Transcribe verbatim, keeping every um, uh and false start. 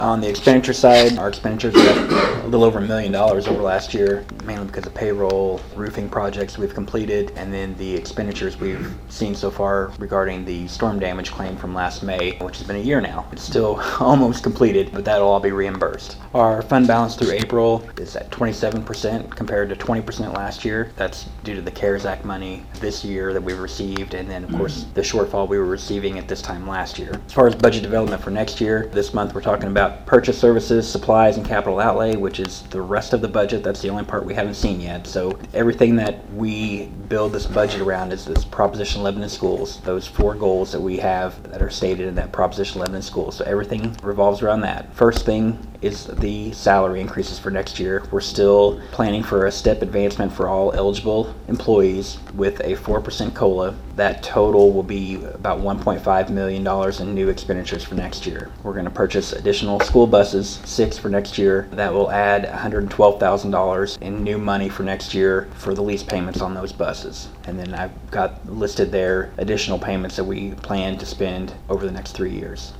On the expenditure side, our expenditures are up a little over a million dollars over last year, mainly because of payroll, roofing projects we've completed, and then the expenditures we've seen so far regarding the storm damage claim from last May, which has been a year now. It's still almost completed, but that'll all be reimbursed. Our fund balance through April is at twenty-seven percent compared to twenty percent last year. That's due to the CARES Act money this year that we've received, and then of course the shortfall we were receiving at this time last year. As far as budget development for next year, this month we're talking about purchase services, supplies, and capital outlay, which is the rest of the budget. That's the only part we haven't seen yet. So everything that we build this budget around is this Proposition eleven in schools, those four goals that we have that are stated in that Proposition eleven in schools. So everything revolves around that. First thing is the salary increases for next year. We're still planning for a step advancement for all eligible employees with a four percent COLA. That total will be about one point five million dollars in new expenditures for next year. We're going to purchase additional school buses, six for next year. That will add one hundred twelve thousand dollars in new money for next year for the lease payments on those buses. And then I've got listed there additional payments that we plan to spend over the next three years.